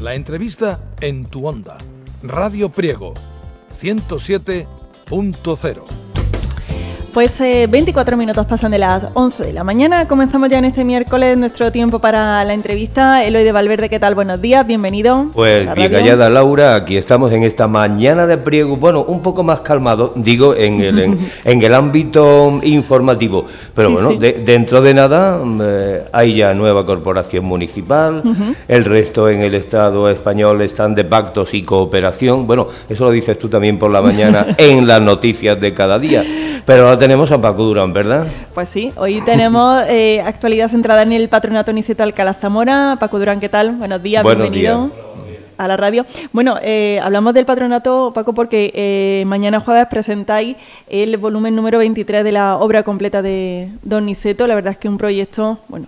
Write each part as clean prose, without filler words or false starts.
La entrevista en tu onda. Radio Priego, 107.0. Pues 24 minutos pasan de las 11 de la mañana. Comenzamos ya en este miércoles nuestro tiempo para la entrevista. Eloy de Valverde, ¿qué tal? Buenos días, bienvenido. Pues bien hallada, Laura, aquí estamos en esta mañana de Priego, bueno, un poco más calmado, digo, en el ámbito informativo, pero sí, bueno, sí. Dentro de nada hay ya nueva corporación municipal, el resto en el Estado español están de pactos y cooperación, bueno, eso lo dices tú también por la mañana en las noticias de cada día, pero ahora tenemos a Paco Durán, ¿verdad? Pues sí, hoy tenemos actualidad centrada en el Patronato Niceto Alcalá Zamora. Paco Durán, ¿qué tal? Buenos días, bienvenido a la radio. Bueno, hablamos del patronato, Paco, porque mañana jueves presentáis el volumen número 23 de la obra completa de Don Niceto. La verdad es que un proyecto, bueno,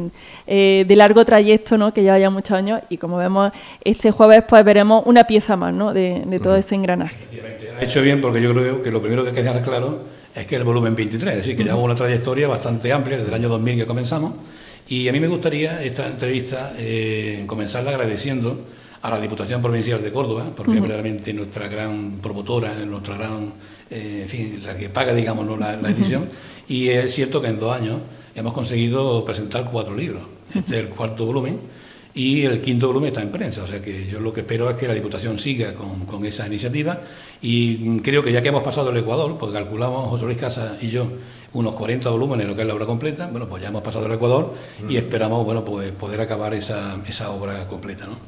de largo trayecto, ¿no?, que lleva ya muchos años, y como vemos este jueves, pues veremos una pieza más, ¿no?, de todo ese engranaje. Efectivamente, ha hecho bien, porque yo creo que lo primero que hay que dejar claro es que el volumen 23, es decir, que llevamos una trayectoria bastante amplia desde el año 2000 que comenzamos, y a mí me gustaría esta entrevista comenzarla agradeciendo a la Diputación Provincial de Córdoba, porque es verdaderamente nuestra gran promotora, nuestra gran, en fin, la que paga, digamos, ¿no?, la edición, y es cierto que en 2 años hemos conseguido presentar 4 libros. Este es el 4º volumen, y el 5º volumen está en prensa, o sea que yo lo que espero es que la Diputación siga con esa iniciativa, y creo que ya que hemos pasado el Ecuador, porque calculamos José Luis Casas y yo unos 40 volúmenes, lo que es la obra completa, bueno, pues ya hemos pasado el Ecuador y esperamos, bueno, pues poder acabar esa obra completa, ¿no?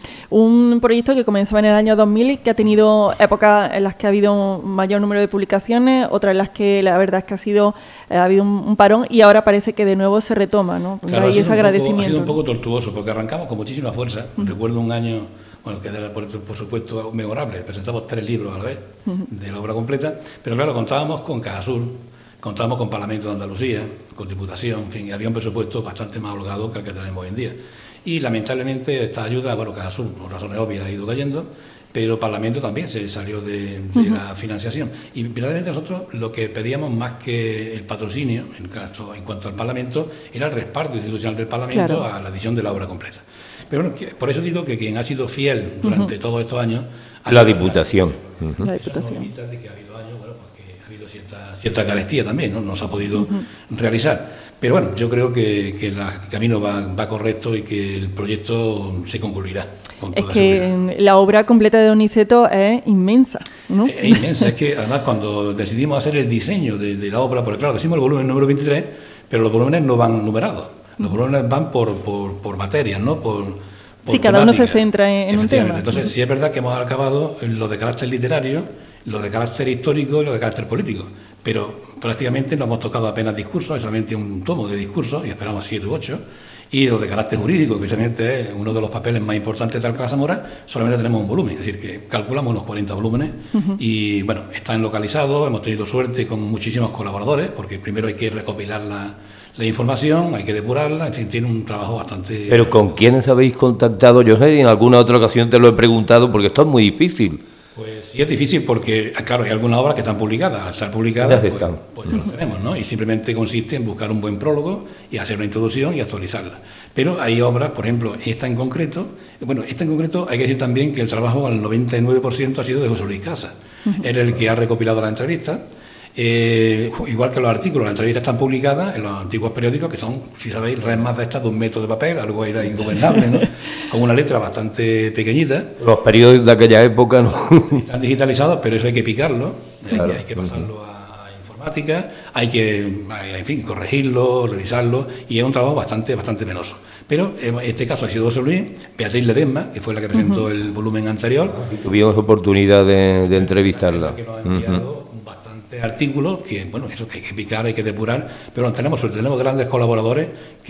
Un proyecto que comenzaba en el año 2000 y que ha tenido épocas en las que ha habido un mayor número de publicaciones, otras en las que la verdad es que ha habido un parón, y ahora parece que de nuevo se retoma, ¿no? Claro, hay ese agradecimiento. Ha sido un poco tortuoso, porque arrancamos con muchísima fuerza. Recuerdo un año, bueno, que era por supuesto memorable, presentamos 3 libros a la vez de la obra completa, pero claro, contábamos con Cajasur, contábamos con Parlamento de Andalucía, con Diputación, en fin, había un presupuesto bastante más holgado que el que tenemos hoy en día. Y lamentablemente esta ayuda, bueno, Cajasur, por razones obvias, ha ido cayendo, pero Parlamento también se salió de la financiación. Y verdaderamente nosotros lo que pedíamos, más que el patrocinio, en cuanto al Parlamento, era el respaldo institucional del Parlamento, claro, a la edición de la obra completa. Pero bueno, por eso digo que quien ha sido fiel durante todos estos años... La Diputación. La Diputación. De que ha habido años, bueno, porque ha habido cierta carestía también, ¿no? No se ha podido realizar. Pero bueno, yo creo que el camino va correcto y que el proyecto se concluirá. Es que la obra completa de Don Niceto es inmensa, ¿no? Es inmensa, es que además cuando decidimos hacer el diseño de la obra, porque claro, decimos el volumen número 23, pero los volúmenes no van numerados, los volúmenes van por materias, ¿no? Por sí, cada uno se centra en un tema. Entonces, sí es verdad que hemos acabado en lo de carácter literario, lo de carácter histórico y lo de carácter político, pero prácticamente no hemos tocado apenas discursos, es solamente un tomo de discursos, y esperamos 7 u 8, y lo de carácter jurídico, que precisamente es uno de los papeles más importantes de Alcalá Zamora, solamente tenemos un volumen, es decir, que calculamos unos 40 volúmenes, y bueno, están localizados, hemos tenido suerte con muchísimos colaboradores, porque primero hay que recopilar la información, hay que depurarla, en fin, tiene un trabajo bastante... Pero ¿con quiénes habéis contactado? Yo sé, en alguna otra ocasión te lo he preguntado, porque esto es muy difícil. Pues sí, es difícil porque, claro, hay algunas obras que están publicadas. Al estar publicadas, pues ya las tenemos, ¿no? Y simplemente consiste en buscar un buen prólogo y hacer una introducción y actualizarla. Pero hay obras, por ejemplo, esta en concreto hay que decir también que el trabajo al 99% ha sido de José Luis Casas. Era el que ha recopilado la entrevista. Igual que los artículos, las entrevistas están publicadas en los antiguos periódicos, que son, si sabéis, resmas de estas de 1 metro de papel, algo era ingobernable, ¿no? Con una letra bastante pequeñita. Los periódicos de aquella época, ¿no? Están digitalizados, pero eso hay que picarlo, claro, hay que pasarlo a informática, hay que, en fin, corregirlo, revisarlo, y es un trabajo bastante penoso. Pero en este caso ha sido José Luis, Beatriz Ledesma, que fue la que presentó el volumen anterior. Tuvimos oportunidad de entrevistarla. Que nos ha enviado artículos que, bueno, eso que hay que picar, hay que depurar, pero tenemos grandes colaboradores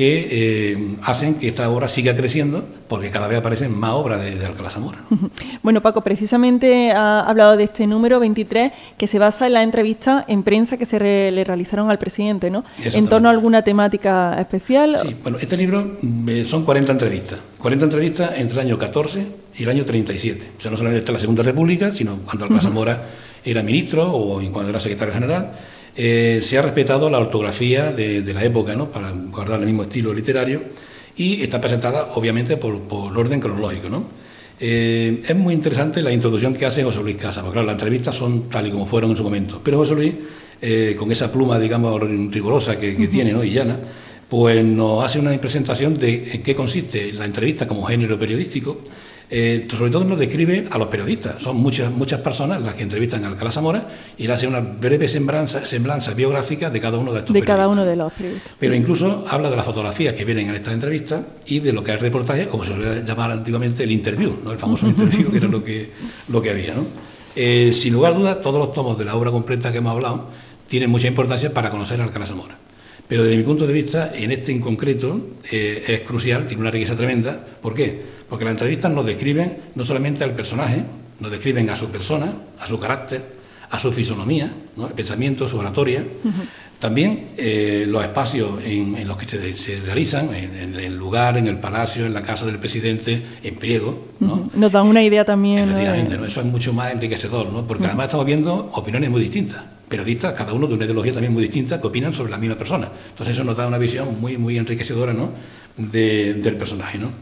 que hacen que esta obra siga creciendo, porque cada vez aparecen más obras de Alcalá Zamora, ¿no? Bueno, Paco, precisamente ha hablado de este número 23, que se basa en la entrevista en prensa que le realizaron al presidente, ¿no? ¿En torno a alguna temática especial? Sí, bueno, este libro son 40 entrevistas entre el año 14 y el año 37, o sea, no solamente está la Segunda República, sino cuando Alcalá Zamora era ministro o cuando era secretario general. Se ha respetado la ortografía de la época, ¿no?, para guardar el mismo estilo literario, y está presentada, obviamente, por orden cronológico, ¿no? Es muy interesante la introducción que hace José Luis Casas, porque claro, las entrevistas son tal y como fueron en su momento, pero José Luis, con esa pluma, digamos, rigurosa que tiene, ¿no?, y llana, pues nos hace una presentación de en qué consiste la entrevista como género periodístico. Sobre todo nos describe a los periodistas. Son muchas personas las que entrevistan a Alcalá Zamora y le hace una breve semblanza biográfica de cada uno de estos periodistas. De cada uno de los periodistas. Pero incluso habla de las fotografías que vienen en estas entrevistas y de lo que es el reportaje, como se suele llamar antiguamente el interview, ¿no?, el famoso interview, que era lo que había, ¿no? Sin lugar a dudas, todos los tomos de la obra completa que hemos hablado tienen mucha importancia para conocer a Alcalá Zamora. Pero desde mi punto de vista, en este en concreto, es crucial, tiene una riqueza tremenda. ¿Por qué? Porque las entrevistas nos describen no solamente al personaje, nos describen a su persona, a su carácter, a su fisonomía, ¿no?, el pensamiento, su oratoria. También los espacios en los que se realizan, en el lugar, en el palacio, en la casa del presidente, en Priego, ¿no? Nos da una idea también. Efectivamente, ¿no? Eso es mucho más enriquecedor, ¿no? Porque además estamos viendo opiniones muy distintas. Periodistas, cada uno de una ideología también muy distinta, que opinan sobre la misma persona. Entonces eso nos da una visión muy, muy enriquecedora, ¿no?, del personaje, ¿no?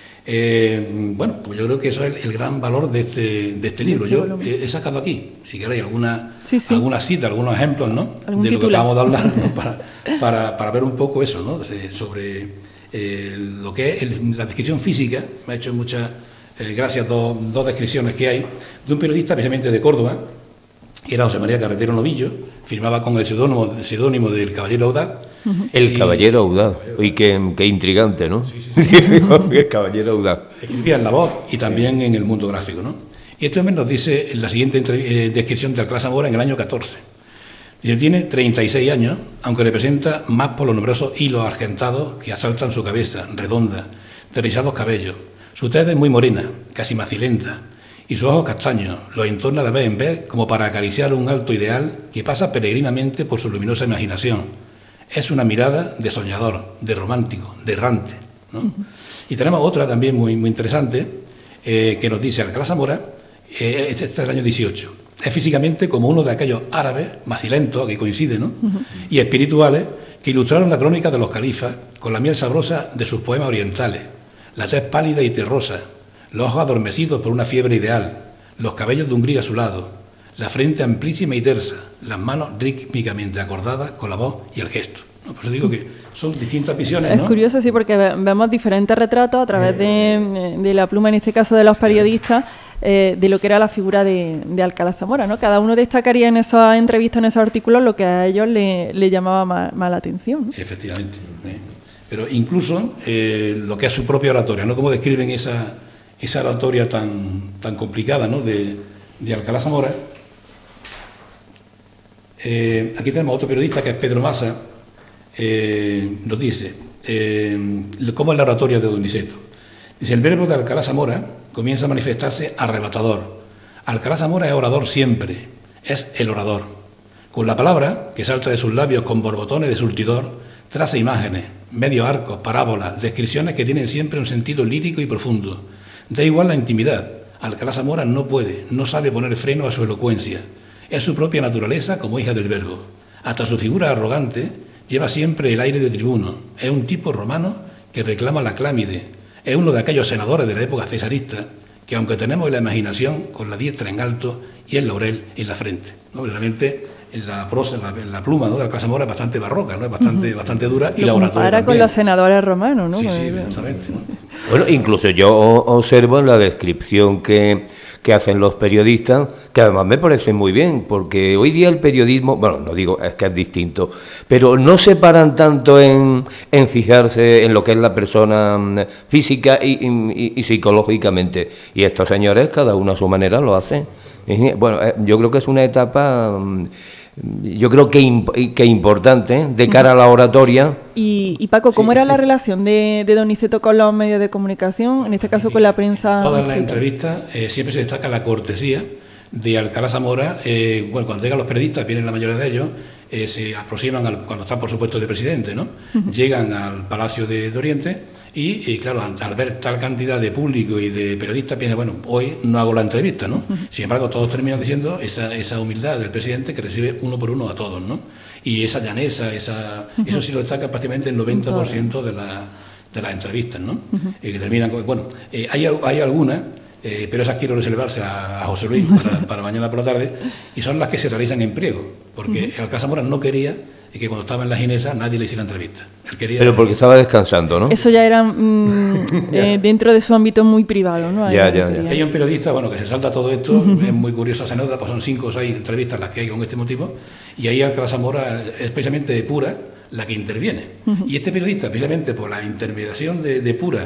Bueno, pues yo creo que eso es el gran valor de este libro. Yo he sacado aquí, si queréis, alguna cita, algunos ejemplos, ¿no?, de lo que acabamos de hablar, ¿no?, para ver un poco eso, ¿no?, sobre lo que es la descripción física. Me ha hecho muchas gracias dos descripciones que hay de un periodista, precisamente de Córdoba, que era José María Carretero Novillo, firmaba con el seudónimo del Caballero Audaz. El Caballero Audaz. Uy, qué intrigante, ¿no? Sí. El Caballero Audaz. Escribía en La Voz y también en El Mundo Gráfico, ¿no? Y este hombre nos dice en la siguiente descripción de Alcalá Zamora en el año 14. Dice, tiene 36 años, aunque representa más por los numerosos hilos argentados que asaltan su cabeza, redonda, de rizados cabellos. Su tez es muy morena, casi macilenta, y sus ojos castaños los entorna de vez en vez como para acariciar un alto ideal que pasa peregrinamente por su luminosa imaginación. Es una mirada de soñador, de romántico, de errante, ¿no? Y tenemos otra también muy, muy interesante, que nos dice Alcalá Zamora, este es del año 18, es físicamente como uno de aquellos árabes macilentos, que coincide, ¿no?, y espirituales que ilustraron la crónica de los califas con la miel sabrosa de sus poemas orientales, la tez pálida y terrosa, los ojos adormecidos por una fiebre ideal, los cabellos de un gris azulado, la frente amplísima y tersa, las manos rítmicamente acordadas con la voz y el gesto, ¿no? Por eso digo que son distintas visiones, ¿no? Es curioso, sí, porque vemos diferentes retratos a través de la pluma, en este caso de los periodistas, de lo que era la figura de Alcalá Zamora, ¿no? Cada uno destacaría en esas entrevistas, en esos artículos, lo que a ellos le llamaba más la atención, ¿no? Efectivamente. Pero incluso lo que es su propia oratoria, ¿no? Cómo describen esa oratoria tan complicada, ¿no?, de Alcalá Zamora. Aquí tenemos otro periodista que es Pedro Massa, nos dice cómo es la oratoria de Don Niceto. Dice, el verbo de Alcalá Zamora comienza a manifestarse arrebatador. Alcalá Zamora es orador siempre, es el orador. Con la palabra, que salta de sus labios con borbotones de surtidor, traza imágenes, medios arcos, parábolas, descripciones que tienen siempre un sentido lírico y profundo. Da igual la intimidad. Alcalá Zamora no sabe poner freno a su elocuencia. Es su propia naturaleza como hija del verbo. Hasta su figura arrogante lleva siempre el aire de tribuno. Es un tipo romano que reclama la clámide. Es uno de aquellos senadores de la época cesarista que, aunque tenemos la imaginación con la diestra en alto y el laurel en la frente, ¿no? Realmente en la prosa, en la pluma, ¿no?, de Alcalá Zamora es bastante barroca, ¿no?, es bastante dura, y la oratoria también. Con los senadores romanos, ¿no? Sí, exactamente, ¿no? Bueno, incluso yo observo en la descripción que hacen los periodistas, que además me parece muy bien, porque hoy día el periodismo, bueno, no digo, es que es distinto, pero no se paran tanto en fijarse en lo que es la persona física y psicológicamente. Y estos señores, cada uno a su manera, lo hacen. Bueno, yo creo que es una etapa, yo creo que importante de cara a la oratoria. Y Paco, ¿cómo era la relación de Don Niceto con los medios de comunicación, en este caso con la prensa? En todas las entrevistas siempre se destaca la cortesía de Alcalá Zamora. Bueno, cuando llegan los periodistas, vienen la mayoría de ellos, se aproximan, cuando están por supuesto de presidente, ¿no? Llegan al Palacio de Oriente y claro, al ver tal cantidad de público y de periodistas, piensan, bueno, hoy no hago la entrevista, ¿no? Sin embargo, todos terminan diciendo esa humildad del presidente que recibe uno por uno a todos, ¿no? Y esa llaneza, eso sí lo destaca prácticamente el 90% las entrevistas, ¿no? Que terminan con... Bueno, hay algunas, pero esas quiero reservarse a José Luis para mañana por la tarde, y son las que se realizan en Priego, porque el Alcalá Zamora no quería que cuando estaba en la Ginesa nadie le hiciera entrevista. Él quería... Pero porque estaba descansando, ¿no? Eso ya era dentro de su ámbito muy privado, ¿no? Ya. Hay un periodista, bueno, que se salta todo esto, es muy curiosa esa anécdota, pues son 5 o 6 entrevistas las que hay con este motivo, y ahí Alcalá Zamora es precisamente de Pura la que interviene. Y este periodista, precisamente por la intermediación de Pura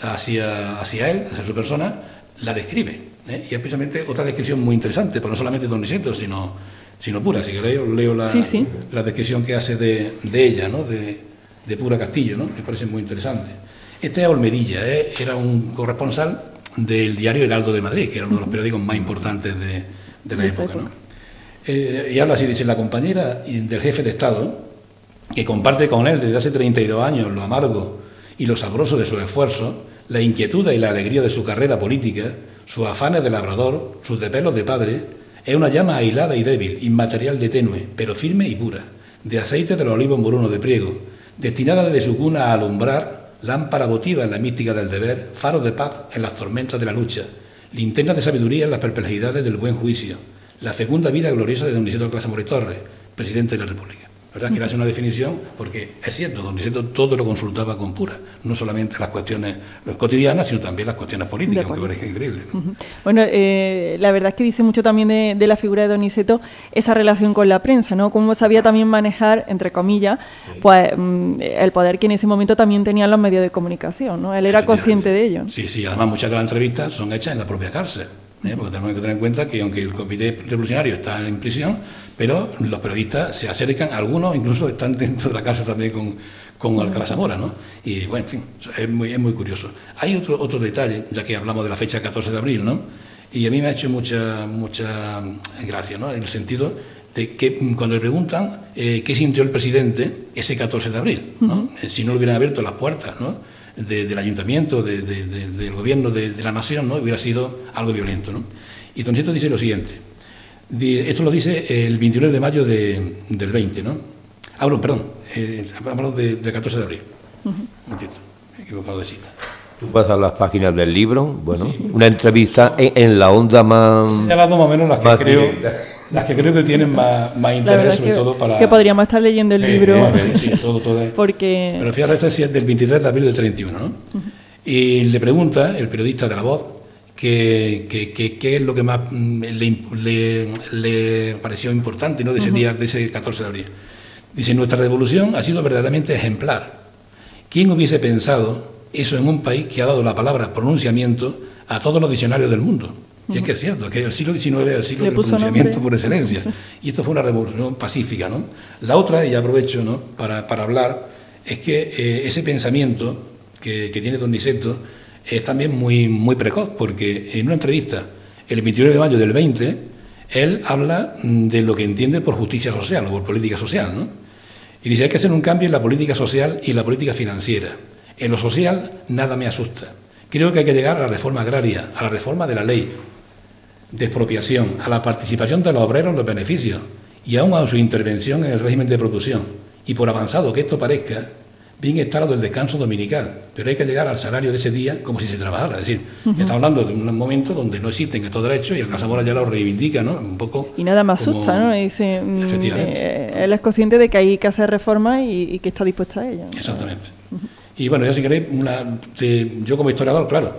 hacia él, hacia su persona, la describe. Y es precisamente otra descripción muy interesante, pues no solamente de don Niceto, sino Pura. Si queréis, os leo la descripción que hace de ella, ¿no? De Pura Castillo, ¿no? Me parece muy interesante. Este es Olmedilla, era un corresponsal del diario Heraldo de Madrid, que era uno de los periódicos más importantes de la época, ¿no? Y habla así, dice: la compañera del jefe de Estado, que comparte con él desde hace 32 años lo amargo y lo sabroso de sus esfuerzos, la inquietud y la alegría de su carrera política, sus afanes de labrador, sus desvelos de padre, es una llama aislada y débil, inmaterial de tenue, pero firme y pura, de aceite de los olivos morunos de Priego, destinada desde su cuna a alumbrar, lámpara votiva en la mística del deber, faro de paz en las tormentas de la lucha, linterna de sabiduría en las perplejidades del buen juicio, la fecunda vida gloriosa de don Niceto Alcalá Zamora y Torres, presidente de la República. La verdad es que le hace una definición, porque es cierto, don Niceto todo lo consultaba con Pura, no solamente las cuestiones cotidianas, sino también las cuestiones políticas, aunque parezca increíble, ¿no? Bueno, la verdad es que dice mucho también de la figura de don Niceto esa relación con la prensa, ¿no? Cómo sabía también manejar, entre comillas, pues el poder que en ese momento también tenían los medios de comunicación, ¿no? Él era consciente de ello. Sí, además muchas de las entrevistas son hechas en la propia cárcel. Porque tenemos que tener en cuenta que aunque el Comité Revolucionario está en prisión, pero los periodistas se acercan, algunos incluso están dentro de la cárcel también con Alcalá Zamora, ¿no? Y bueno, en fin, es muy curioso. Hay otro detalle, ya que hablamos de la fecha 14 de abril, ¿no? Y a mí me ha hecho mucha gracia, ¿no? En el sentido de que cuando le preguntan qué sintió el presidente ese 14 de abril, ¿no? Si no le hubieran abierto las puertas, ¿no? Del ayuntamiento, del gobierno de la nación, ¿no? Hubiera sido algo violento, ¿no? Y don Niceto dice lo siguiente, esto lo dice el 29 de mayo del 20, ¿no? Perdón, hablamos del 14 de abril. Un momentito, me he equivocado de cita. Tú pasas las páginas del libro, bueno, sí. Una entrevista en la onda más... He señalado más o menos las que creo que tienen más interés, sobre todo para... Que podríamos estar leyendo el libro. Sí, todo es... Porque... Pero fíjate, este es del 23 de abril del 31, ¿no? Y le pregunta el periodista de La Voz qué es lo que más le pareció importante, ¿no? De ese día, de ese 14 de abril. Dice: nuestra revolución ha sido verdaderamente ejemplar. ¿Quién hubiese pensado eso en un país que ha dado la palabra pronunciamiento a todos los diccionarios del mundo? Y es que es cierto, que el siglo XIX es el siglo del pronunciamiento por excelencia. Y esto fue una revolución pacífica, ¿no? La otra, y aprovecho, ¿no?, para hablar, es que ese pensamiento que tiene don Niceto es también muy precoz, porque en una entrevista, el 29 de mayo del 20, él habla de lo que entiende por justicia social o por política social, ¿no? Y dice: hay que hacer un cambio en la política social y en la política financiera. En lo social nada me asusta. Creo que hay que llegar a la reforma agraria, a la reforma de la ley de expropiación, a la participación de los obreros en los beneficios y aún a su intervención en el régimen de producción. Y por avanzado que esto parezca, bien está lo del descanso dominical, pero hay que llegar al salario de ese día como si se trabajara. Es decir, está hablando de un momento donde no existen estos derechos y el Alcalá Zamora ya lo reivindica, ¿no? Un poco. Y nada más asusta, ¿no? Dice, él es consciente de que hay que hacer reformas y que está dispuesto a ellas, ¿no? Exactamente. Y bueno, yo si queréis, yo como historiador, claro,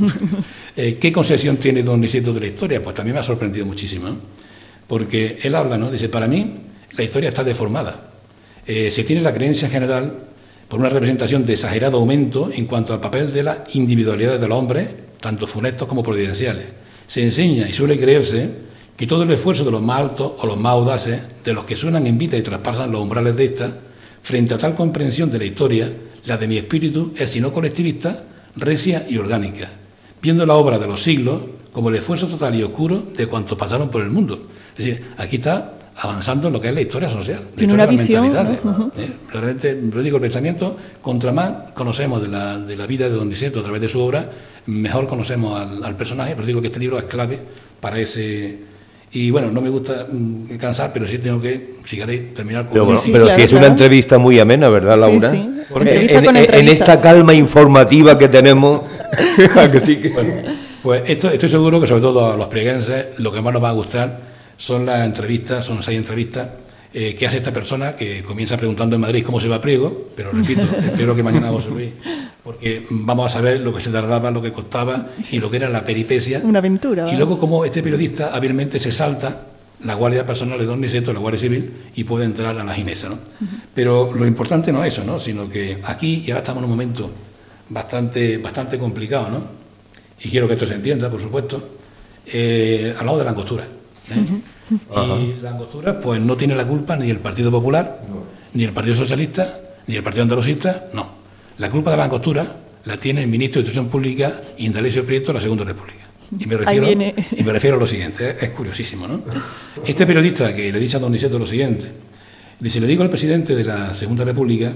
¿qué concepción tiene don Niceto de la historia? Pues también me ha sorprendido muchísimo, ¿no? Porque él habla, ¿no? Dice: para mí la historia está deformada. Se tiene la creencia general por una representación de exagerado aumento en cuanto al papel de las individualidades de los hombres, tanto funestos como providenciales. Se enseña y suele creerse que todo el esfuerzo de los más altos o los más audaces, de los que suenan en vida y traspasan los umbrales de esta, frente a tal comprensión de la historia, la de mi espíritu es, si no colectivista, recia y orgánica, viendo la obra de los siglos como el esfuerzo total y oscuro de cuantos pasaron por el mundo. Es decir, aquí está avanzando en lo que es la historia social, la historia de las mentalidades. Realmente, yo digo, el pensamiento, contra más conocemos de la vida de don Niceto a través de su obra, mejor conocemos al personaje, pero digo que este libro es clave para ese Y bueno, no me gusta cansar, pero sí tengo que, si queréis, terminar con... Pero, bueno, sí, pero claro, si es una entrevista muy amena, ¿verdad, Laura? Sí, sí. En esta calma informativa que tenemos, que sí que... Bueno, pues estoy seguro que sobre todo a los prieguenses lo que más nos va a gustar son las entrevistas, son 6 entrevistas que hace esta persona que comienza preguntando en Madrid cómo se va a Priego, pero repito, espero que mañana José Luis, porque vamos a saber lo que se tardaba, lo que costaba y lo que era la peripecia. Una aventura. Y luego cómo este periodista hábilmente se salta la Guardia Personal de Don Niceto, la Guardia Civil, y puede entrar a la Ginesa, ¿no? Pero lo importante no es eso, ¿no? Sino que aquí, y ahora estamos en un momento bastante complicado, ¿no? Y quiero que esto se entienda, por supuesto, hablamos de la angostura, Y la angostura, pues no tiene la culpa ni el Partido Popular, ni el Partido Socialista, ni el Partido Andalucista, no. La culpa de la angostura la tiene el ministro de Instrucción Pública, Indalecio Prieto, de la Segunda República. Y me refiero a lo siguiente, es curiosísimo, ¿no? Este periodista que le dice a don Niceto lo siguiente, dice, le digo al presidente de la Segunda República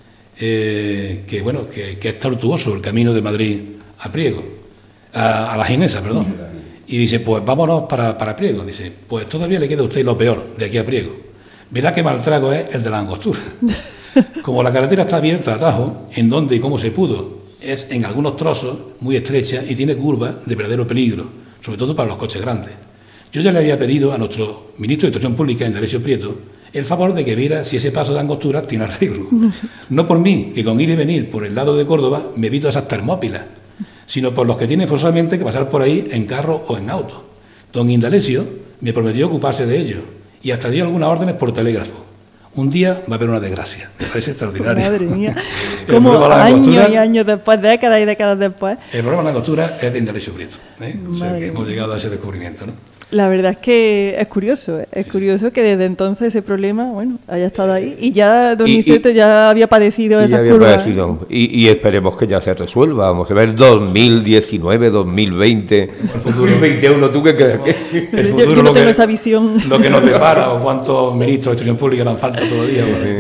que bueno, que es tortuoso el camino de Madrid a Priego, a la Ginesa, perdón. Y dice, pues vámonos para Priego. Dice, pues todavía le queda a usted lo peor de aquí a Priego. Verá qué mal trago es el de la angostura. Como la carretera está abierta a atajo, en donde y cómo se pudo, es en algunos trozos muy estrecha y tiene curvas de verdadero peligro, sobre todo para los coches grandes. Yo ya le había pedido a nuestro ministro de Instrucción Pública, Indalecio Prieto, el favor de que viera si ese paso de angostura tiene arreglo. No por mí, que con ir y venir por el lado de Córdoba me evito esas termópilas, sino por los que tienen forzosamente que pasar por ahí en carro o en auto. Don Indalecio me prometió ocuparse de ello y hasta dio algunas órdenes por telégrafo. Un día va a haber una desgracia. Me parece extraordinario. Madre mía. Como años y años después, décadas y décadas después. El problema de la angostura es de Indalecio Prieto. O sea que hemos llegado a ese descubrimiento, ¿no? La verdad es que es curioso que desde entonces ese problema, bueno, haya estado ahí y ya don Niceto ya había padecido esas curvas. Y esperemos que ya se resuelva. Vamos a ver 2019, 2020, 2021, ¿tú qué crees? El futuro, yo no tengo esa visión. Lo que nos depara o cuántos ministros de Instrucción Pública nos falta todavía.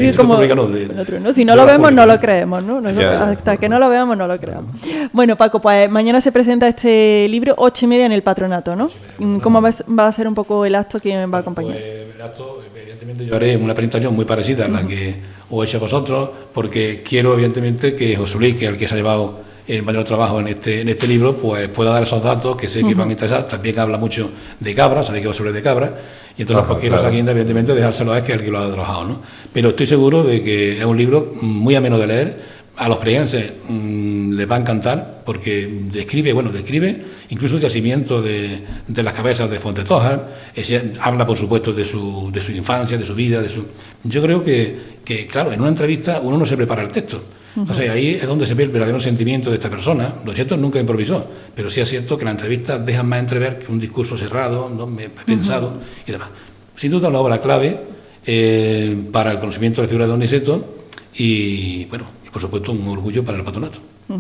¿no? Si no lo vemos, no lo creemos, ¿no? Hasta que no lo veamos, no lo creamos. Bueno, Paco, pues mañana se presenta este libro, 8:30 en el Patronato, ¿no? ¿Cómo va a ser un poco el acto? ¿Quién va a acompañar? Pues el acto, evidentemente, yo haré una presentación muy parecida a la que os he hecho a vosotros, porque quiero, evidentemente, que José Luis, que es el que se ha llevado el mayor trabajo en este libro, pues pueda dar esos datos que sé que van a interesar. También habla mucho de Cabra, sabéis que José Luis de Cabra, y entonces pues quiero esa guinda, evidentemente, dejárselo a él, que es el que lo ha trabajado, ¿no? Pero estoy seguro de que es un libro muy ameno de leer. A los prieguenses les va a encantar porque describe incluso el yacimiento de las cabezas de Fontetojar, habla por supuesto de su infancia, de su vida, Yo creo que claro, en una entrevista uno no se prepara el texto. Entonces ahí es donde se ve el verdadero sentimiento de esta persona. Lo cierto nunca improvisó, pero sí es cierto que las entrevistas dejan más entrever que un discurso cerrado, ¿no? Pensado y demás. Sin duda una obra clave para el conocimiento de la figura de don Niceto y bueno, por supuesto, un orgullo para el patronato.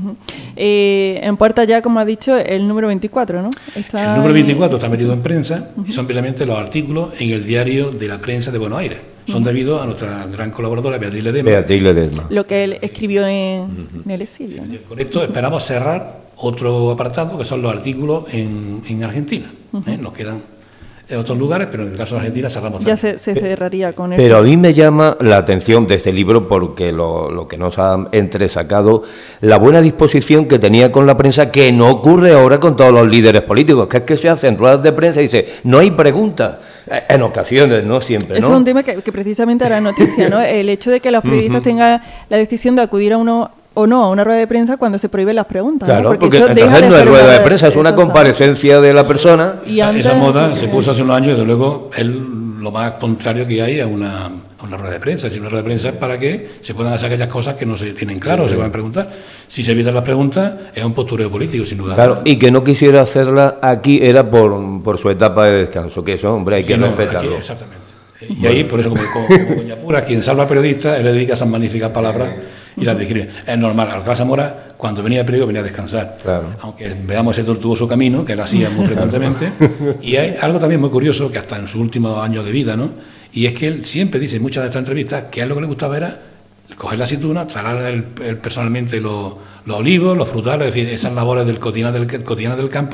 En puerta ya, como ha dicho, el número 24, ¿no? El número 24 está metido en prensa y son precisamente los artículos en el diario de la prensa de Buenos Aires. Son debido a nuestra gran colaboradora, Beatriz Ledesma. Lo que él escribió en el exilio, ¿no? Con esto esperamos cerrar otro apartado, que son los artículos en Argentina. Nos quedan en otros lugares, pero en el caso de Argentina cerramos ya se cerraría con eso. Pero a mí me llama la atención de este libro porque lo que nos ha entresacado, la buena disposición que tenía con la prensa, que no ocurre ahora con todos los líderes políticos, que es que se hacen ruedas de prensa y dice, no hay preguntas, en ocasiones, no siempre, ¿no? Eso es un tema que precisamente hará noticia, ¿no? El hecho de que los periodistas tengan la decisión de acudir a una rueda de prensa cuando se prohíben las preguntas. Claro, ¿no? porque entonces no es rueda de prensa, es una comparecencia de la persona. Y esa moda se puso hace unos años y desde luego es lo más contrario que hay a una rueda de prensa. Si una rueda de prensa es para que se puedan hacer aquellas cosas que no se tienen claro, se van a preguntar. Si se evitan las preguntas, es un postureo político, sin duda. Claro, y que no quisiera hacerla aquí era por su etapa de descanso, que eso, hombre, hay que respetarlo. Aquí, exactamente. Y ahí, por eso, como Doña Pura, quien salva periodista, él le dedica esas magníficas palabras y las describe. Es normal, Alcalá Zamora, cuando venía de Priego, venía a descansar. Claro. Aunque veamos ese tortuoso camino, que él hacía muy frecuentemente. Y hay algo también muy curioso, que hasta en sus últimos años de vida, ¿no? Y es que él siempre dice en muchas de estas entrevistas que a él lo que le gustaba era coger la aceituna, talar él personalmente los olivos, los frutales, es decir, esas labores cotidianas del campo,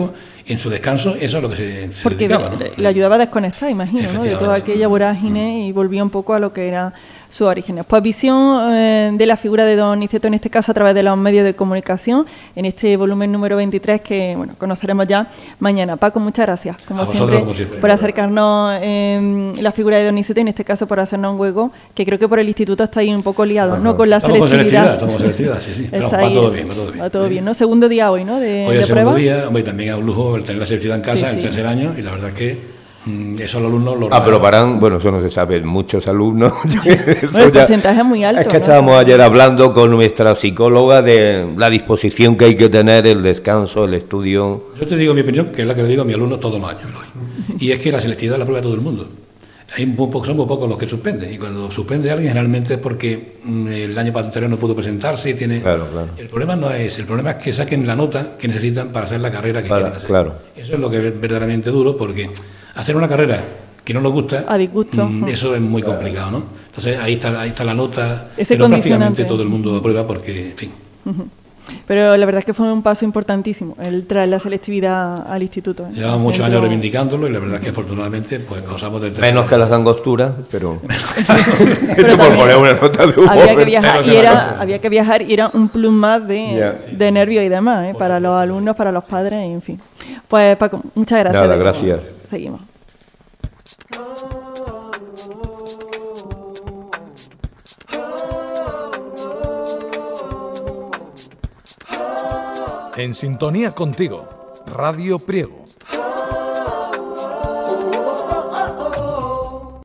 en su descanso eso es lo que se porque dedicaba, ¿no? le ayudaba a desconectar, imagino, ¿no? De toda aquella vorágine y volvía un poco a lo que era sus orígenes. Pues visión de la figura de don Niceto, en este caso a través de los medios de comunicación, en este volumen número 23 que conoceremos ya mañana. Paco, muchas gracias, como siempre, por acercarnos la figura de don Niceto y en este caso por hacernos un hueco, que creo que por el instituto está ahí un poco liado, ¿no? Con la selectividad. Estamos con selectividad, sí. Pero va todo bien, va todo bien. Va todo bien, ¿no? Segundo día hoy, ¿no? Hoy es el segundo día, hombre, también es un lujo el tener la selectividad en casa, el tercer año, y la verdad es que eso los alumnos lo pero paran, eso no se sabe, muchos alumnos. El porcentaje es muy alto. Es que estábamos ayer hablando con nuestra psicóloga de la disposición que hay que tener, el descanso, el estudio. Yo te digo mi opinión, que es la que le digo a mis alumnos todos los años. Y es que la selectividad la prueba todo el mundo. Son muy pocos los que suspenden, y cuando suspende alguien generalmente es porque el año anterior no pudo presentarse y tiene... Claro. El problema no es, el problema es que saquen la nota que necesitan para hacer la carrera que quieren hacer. Claro. Eso es lo que es verdaderamente duro, porque hacer una carrera que no nos gusta, a disgusto, eso es muy complicado, ¿no? Entonces ahí está la nota, ese pero prácticamente todo el mundo aprueba porque, en fin... Pero la verdad es que fue un paso importantísimo el traer la selectividad al instituto. Llevamos muchos años reivindicándolo y la verdad es que afortunadamente pues gozamos del tercer. Menos que las angosturas, pero pero por poner una nota de humor. Había que viajar y era un plus más de nervios y demás, para los alumnos, para los padres, en fin. Pues Paco, muchas gracias. Nada, gracias. Seguimos. En sintonía contigo, Radio Priego.